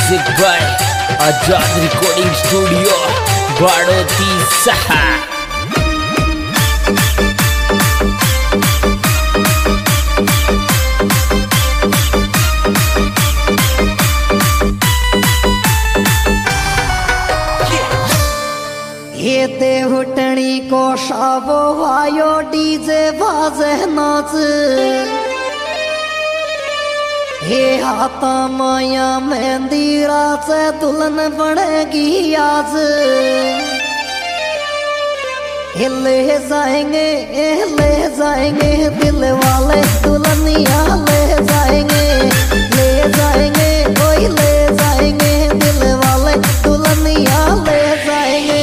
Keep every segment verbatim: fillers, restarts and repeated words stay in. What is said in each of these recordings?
Music by Azad recording studio Badoti सहा। ये देवटनी को शाबो वायो डीजे बाजे नाच, हे हाथा माया मेहंदी रात दुल्हन बनेगी आज। ले जाएंगे ले जाएंगे दिल वाले दुल्हनिया ले जाएंगे, ले जाएंगे कोई ले जाएंगे दिल वाले दुल्हनिया ले जाएंगे।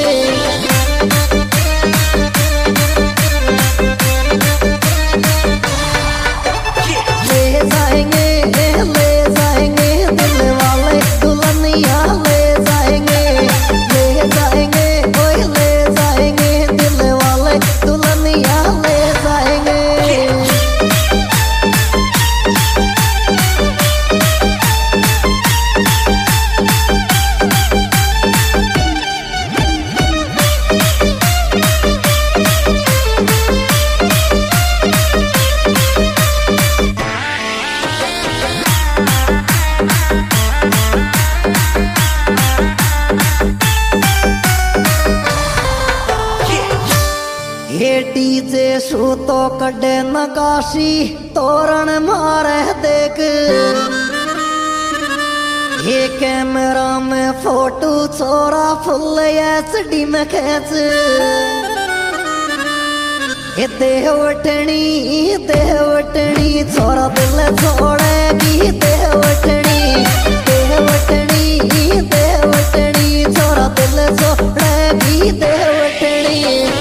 डीजे शू तो कड़े नकाशी तोरण मारे देख, ये कैमरा में फोटो छोरा फुल एचडी में खींच। ये देवटनी देवटनी छोरा दिल छोड़ेगी, देवटनी देवटनी देवटनी छोरा दिल छोड़ेगी देवटनी।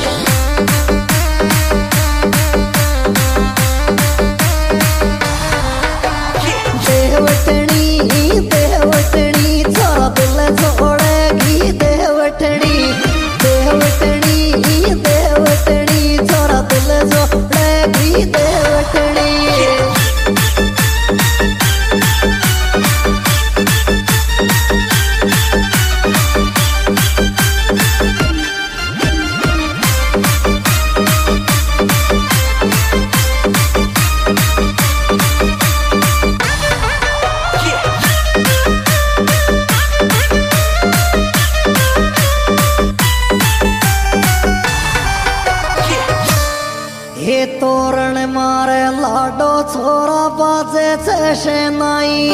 ये तोरण मारे लाडो छोरा बाजे छे शहनाई,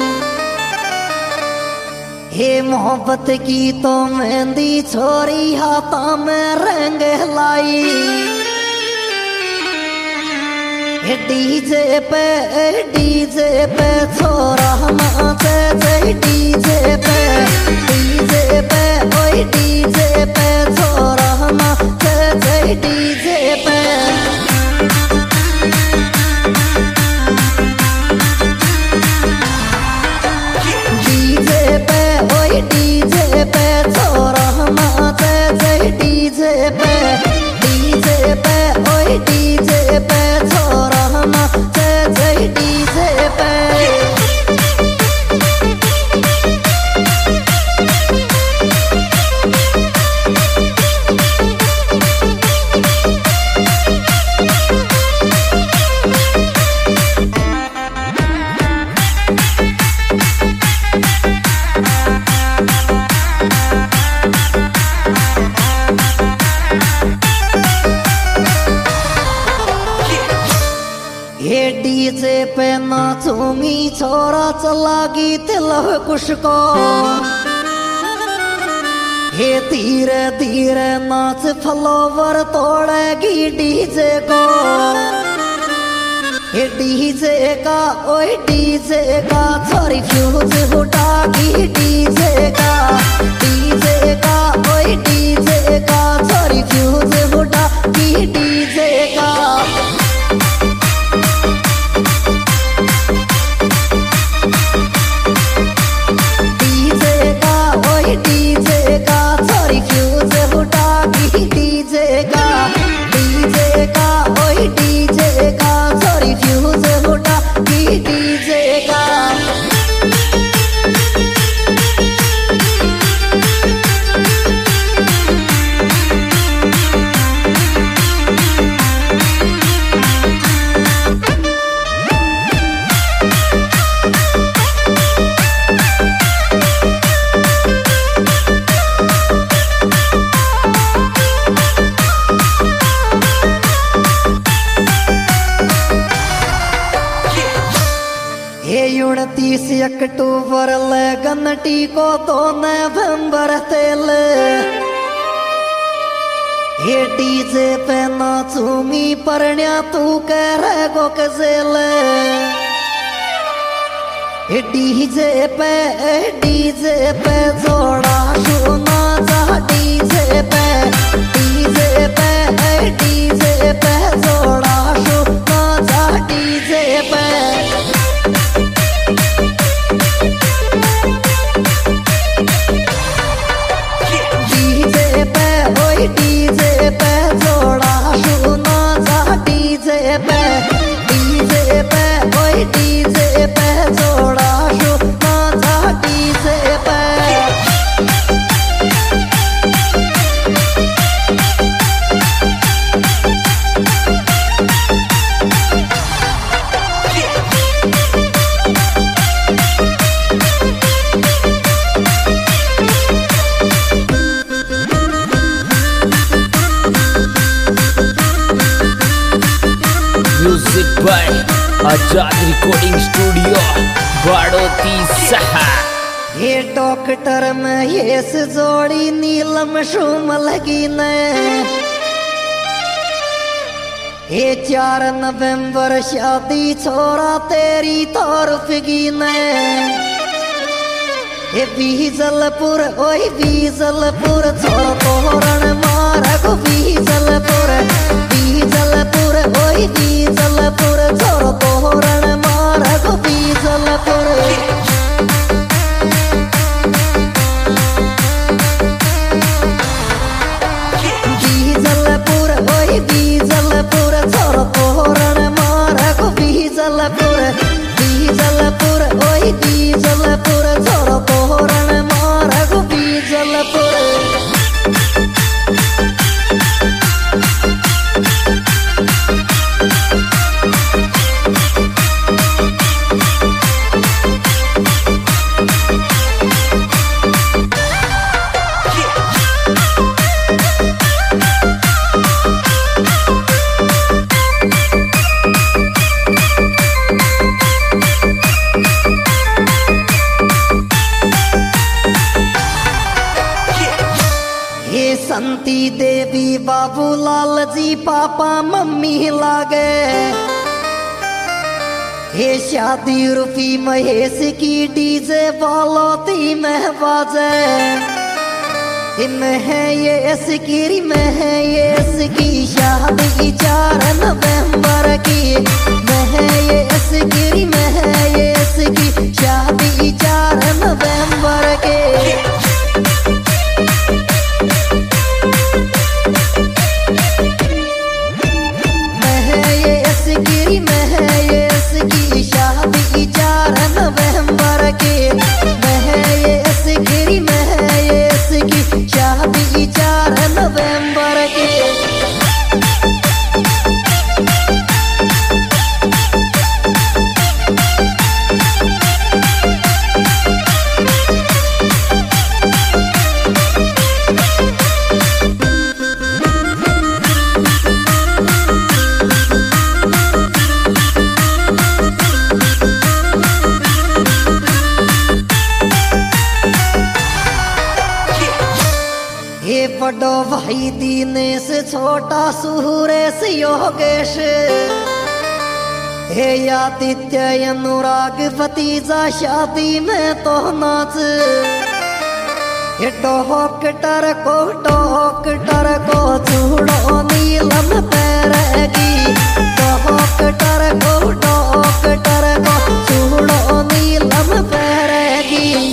हे मोहब्बत की तो मेहंदी छोरी हाथा में रंग लाई। हे डीजे पे डीजे पे छोरा नाचे जे डीजे पे डीजे पे ओए डीजे पे छोरा नाचे जे डीजे पे। डीजे पे छोरा नाचे जे डीजे पे डीजे पे ओए डीजे पे छोरा नाचे जे डीजे पे। ये डीजे पे नाचूंगी छोरा चलागी तिलह कुश को, ये धीरे धीरे नाच फ्लोवर तोड़ेगी डीजे को। ये डीजे का ओए डीजे का छोरी फ्यूज उठागी डीजे का, डीजे का ओए डीजे का छोरी फ्यूज उठागी डीजे का। डीजे का छोरी फ्यूज उठागी डीजे का, डीजे का ओए डीजे का छोरी फ्यूज उठागी डीजे का। अक्टूबर लगन टीको तो नवंबर तेल हे डीजे पे नाचूंगी परण्या तू कह गो कजेल हे डीजे पे डीजे पे जोड़ा सुना जा डीजे पे डीजे पे डीजे पे जोड़ा सुना जा डीजे पे डीजे पे ओए डीजे पे जोड़ा सुना जा डीजे पे डीजे पे ओए डीजे पे जोड़ा सुना जा डीजे पे music by Azad recording studio Badoti सहा। ये डॉक्टर में ये जोड़ी नीलम शुम लगी ने ये चार नवंबर शादी छोरा तेरी तोरफगी ने ये बीजलपुर ओए बीजलपुर छोड़ तोरण मार को बीजलपुर बीजलपुर ओए बीजलपुर छोड़ तोरण मार को बीजलपुर बीजलपुर ओए बीजलपुर छोड़ तोरण मार को बीजलपुर बीजलपुर ओए बीजलपुर छोड़ तोरण मार को बीजलपुर संती देवी बाबूलाल जी पापा मम्मी लागे हे शादी रूपी महेश की डीजे बालोती में बाजे में है ये इसकी में है ये इसकी शादी चार नवंबर की में है ये इसकी में है ये इसकी शादी चार नवंबर के बड़ो भाई दीनेश छोटा सुरेश योगेश हे आदित्य अनुराग भतीजा शादी में तो नाच हे डॉक्टर को डॉक्टर को चूड़ो नीलम पैरगी डॉक्टर को डॉक्टर को चूड़ो नीलम पैरगी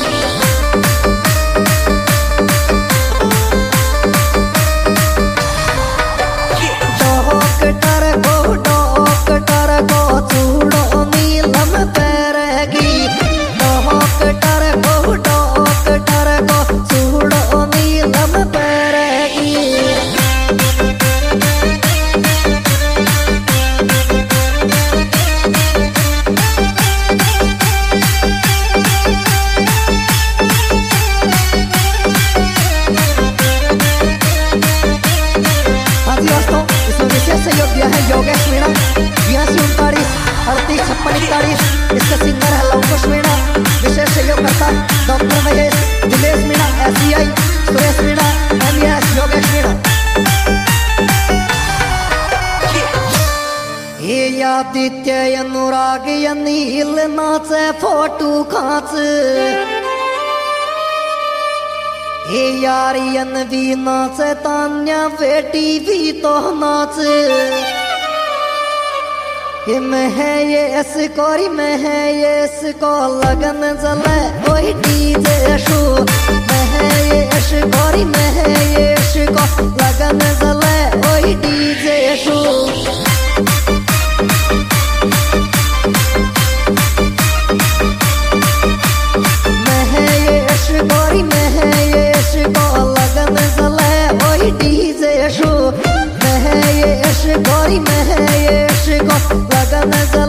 इसका सिंगर है लवकुश मीणा। कार्यकर्ता doctor Mahesh, Dinesh Meena, SCI Suresh Meena, MS Yogesh Meena. हे आदित्य अनुराग अनिल नाचे फोटो खाच, हे यारियन भी नाचे तान्या बेटी भी तो नाच। कि मैं है ये इसकोरी मैं है ये इसको लगन जले वही डीजे शो। मैं है ये इसकोरी मैं है ये इसको लगन जले वही डीजे शो। मैं है ये इसकोरी मैं है ये इसको लगन जले वही डीजे शो। मैं है ये इसकोरी मैं है ये इसको लगन